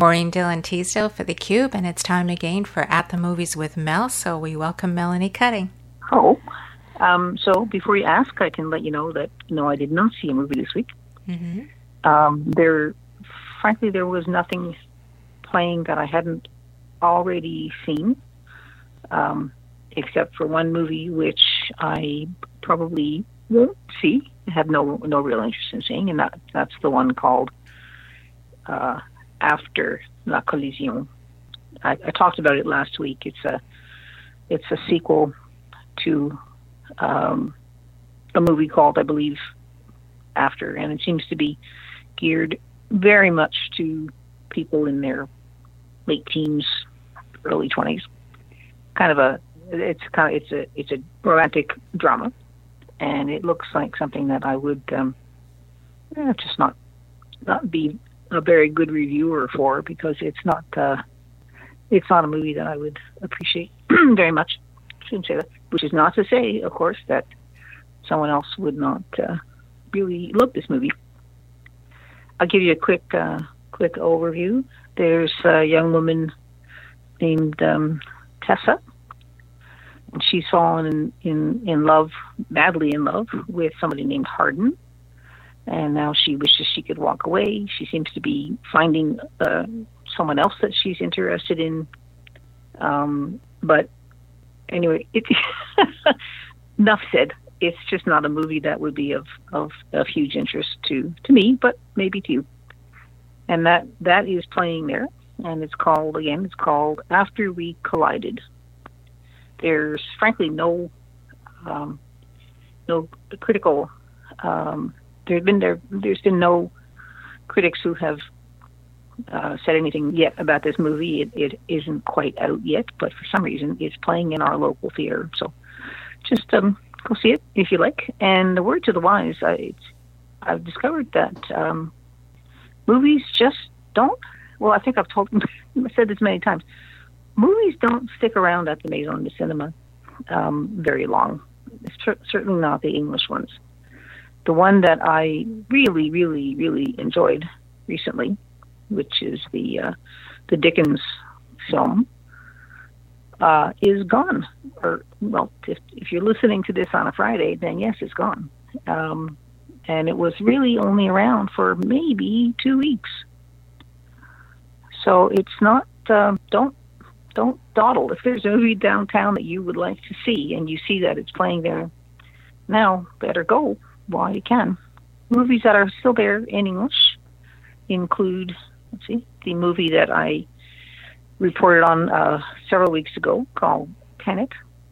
Maureen Dillon Teasdale for theCUBE, and it's time again for At the Movies with Mel, so we welcome Melanie Cutting. Oh, so before you ask, I can let you know that, no, I did not see a movie this week. Frankly, there was nothing playing that I hadn't already seen, except for one movie which I probably won't see. I have no real interest in seeing, and that's the one called After La Collision. I talked about it last week. It's a sequel to a movie called, I believe, After, and it seems to be geared very much to people in their late teens, early 20s. It's a romantic drama, and it looks like something that I would just not be a very good reviewer for, because it's not a movie that I would appreciate very much. Shouldn't say that. Which is not to say, of course, that someone else would not really love this movie. I'll give you a quick overview. There's a young woman named Tessa, and she's fallen in love, madly in love, with somebody named Hardin, and now she wishes she could walk away. She seems to be finding someone else that she's interested in, but anyway, enough said. It's just not a movie that would be of huge interest to me, but maybe to you. And that is playing there, and it's called After We Collided. There's frankly no critical. There's been no critics who have said anything yet about this movie. It isn't quite out yet, but for some reason it's playing in our local theater. So just go see it if you like. And the word to the wise, I've discovered that movies just don't. Well, I think I've said this many times. Movies don't stick around at the Maison de Cinema very long. Certainly not the English ones. The one that I really, really, really enjoyed recently, which is the Dickens film, is gone. Or, well, if you're listening to this on a Friday, then yes, it's gone. And it was really only around for maybe 2 weeks. So it's not, don't dawdle. If there's a movie downtown that you would like to see and you see that it's playing there now, better go while you can. Movies that are still there in English include, the movie that I reported on several weeks ago called Tenet,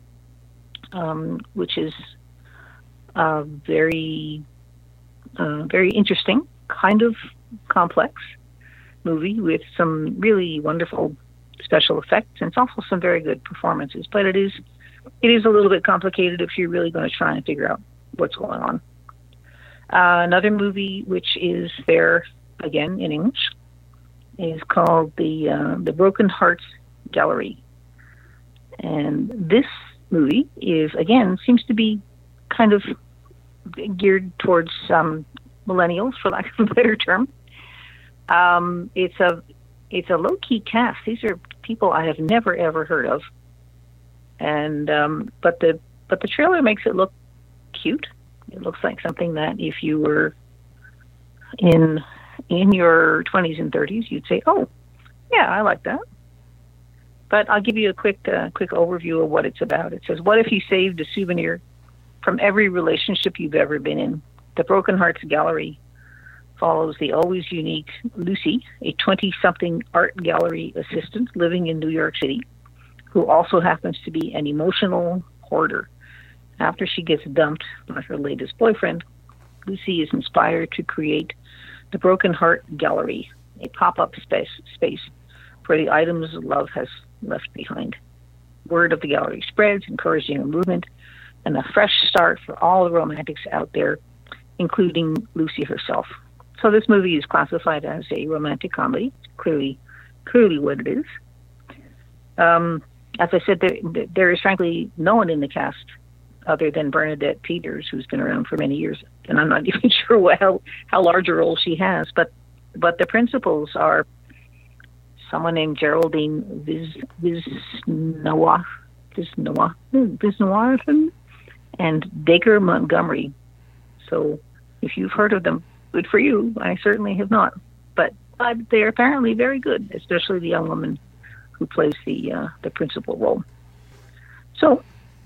which is a very interesting, kind of complex movie with some really wonderful special effects, and it's also some very good performances. But it is a little bit complicated if you're really going to try and figure out what's going on. Another movie which is there again in English is called the Broken Hearts Gallery, and this movie seems to be kind of geared towards millennials, for lack of a better term. It's a low key cast. These are people I have never ever heard of, and but the trailer makes it look cute. It looks like something that if you were in your 20s and 30s, you'd say, "Oh, yeah, I like that." But I'll give you a quick overview of what it's about. It says, "What if you saved a souvenir from every relationship you've ever been in? The Broken Hearts Gallery follows the always unique Lucy, a 20-something art gallery assistant living in New York City, who also happens to be an emotional hoarder. After she gets dumped by her latest boyfriend, Lucy is inspired to create the Broken Heart Gallery, a pop-up space for the items love has left behind. Word of the gallery spreads, encouraging a movement and a fresh start for all the romantics out there, including Lucy herself." So this movie is classified as a romantic comedy, clearly what it is. As I said, there is frankly no one in the cast other than Bernadette Peters, who's been around for many years, and I'm not even sure how large a role she has. But the principals are someone named Geraldine Viswanathan and Dacre Montgomery. So if you've heard of them, good for you. I certainly have not. But they're apparently very good, especially the young woman who plays the principal role. So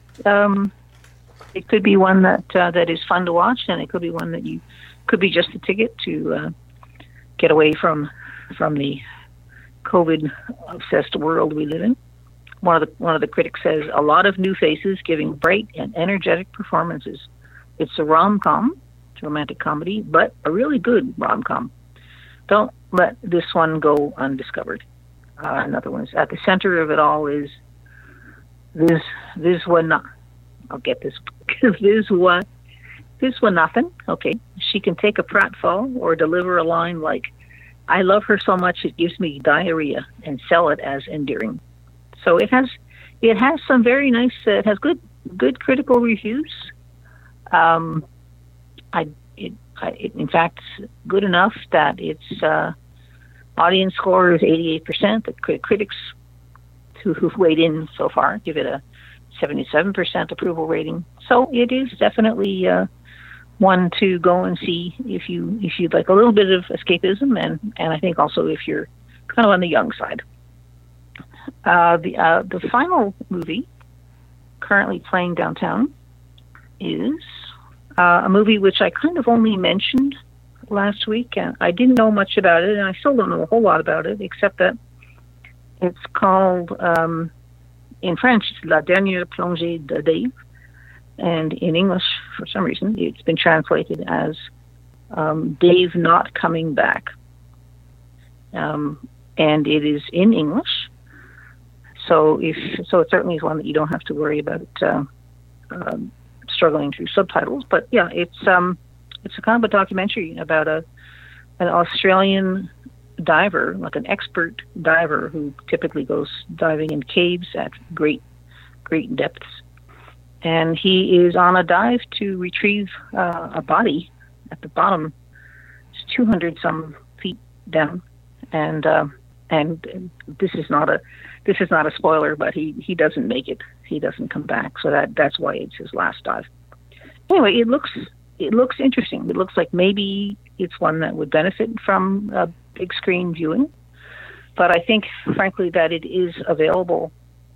it could be one that is fun to watch, and it could be one that you could be just a ticket to get away from the COVID-obsessed world we live in. One of the critics says, a lot of new faces giving bright and energetic performances. It's a rom-com, it's a romantic comedy, but a really good rom-com. Don't let this one go undiscovered. Another one is at the center of it all is Viswanathan. I'll get this. Viswanathan. Okay, she can take a pratfall or deliver a line like, "I love her so much it gives me diarrhea," and sell it as endearing. So it has some very nice. It has good critical reviews. In fact, good enough that its audience score is 88%. The critics who've weighed in so far give it a 77% approval rating. So it is definitely one to go and see if you'd like a little bit of escapism, and I think also if you're kind of on the young side. The final movie currently playing downtown is a movie which I kind of only mentioned last week. I didn't know much about it, and I still don't know a whole lot about it, except that it's called, in French, La Dernière Plongée de Dave, and in English, for some reason, it's been translated as Dave Not Coming Back. And it is in English, so it certainly is one that you don't have to worry about struggling through subtitles. But yeah, it's a kind of a documentary about an Australian diver, like an expert diver who typically goes diving in caves at great depths, and he is on a dive to retrieve a body at the bottom. It's 200 some feet down, and this is not a spoiler, but he doesn't make it. He doesn't come back, so that's why it's his last dive. Anyway, it looks interesting. It looks like maybe it's one that would benefit from a big screen viewing, but I think, frankly, that it is available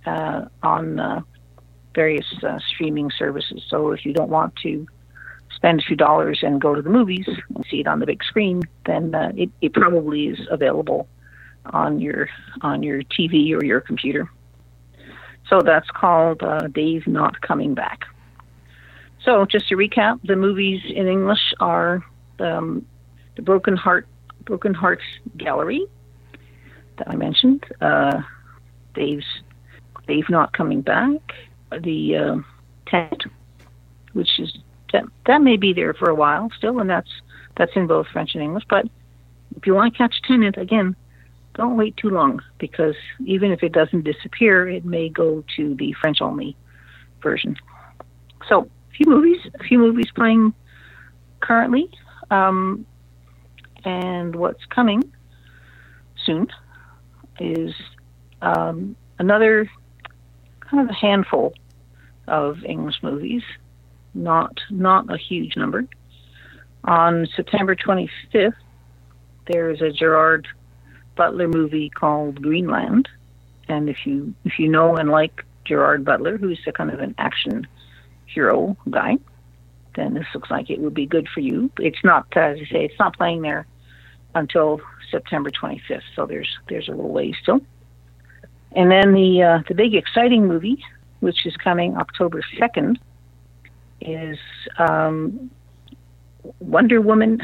on various streaming services. So if you don't want to spend a few dollars and go to the movies and see it on the big screen, then it probably is available on your TV or your computer. So that's called Dave Not Coming Back. So just to recap, the movies in English are the Broken Hearts Gallery that I mentioned, Dave Not Coming Back, the Tent, which is that may be there for a while still, and that's in both French and English. But if you want to catch Tenet again, don't wait too long, because even if it doesn't disappear, it may go to the French only version. So a few movies playing currently, and what's coming soon is another kind of a handful of English movies, not a huge number. On September 25th, there's a Gerard Butler movie called Greenland, and if you know and like Gerard Butler, who's a kind of an action hero guy, then this looks like it would be good for you. It's not, as I say, it's not playing there until September 25th, so there's a little ways still. And then the big exciting movie, which is coming October 2nd, is Wonder Woman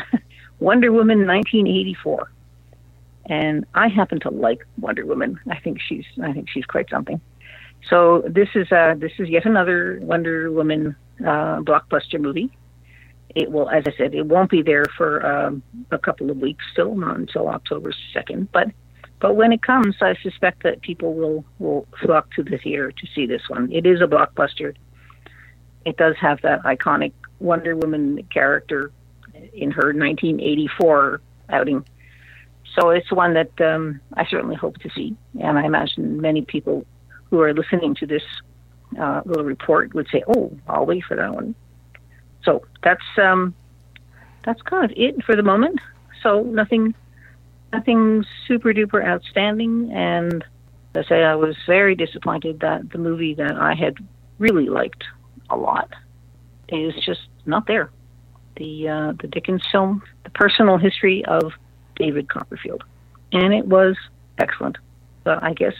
1984. And I happen to like Wonder Woman. I think she's quite something. So this is yet another Wonder Woman blockbuster movie. It will, as I said, it won't be there for a couple of weeks still, not until October 2nd. But when it comes, I suspect that people will flock to the theater to see this one. It is a blockbuster. It does have that iconic Wonder Woman character in her 1984 outing. So it's one that I certainly hope to see, and I imagine many people who are listening to this little report would say, "Oh, I'll wait for that one." So that's kind of it for the moment. So nothing super duper outstanding, and as I say, I was very disappointed that the movie that I had really liked a lot is just not there. The Dickens film, The Personal History of David Copperfield, and it was excellent. But I guess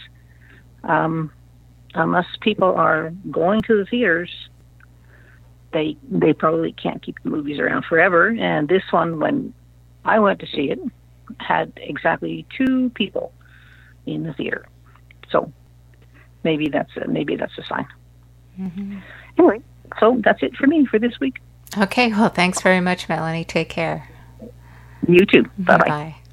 unless people are going to the theaters, they probably can't keep the movies around forever. And this one, when I went to see it, had exactly 2 people in the theater. So maybe that's a sign. Mm-hmm. Anyway, so that's it for me for this week. Okay, well, thanks very much, Melanie. Take care. You too. Bye-bye. Bye.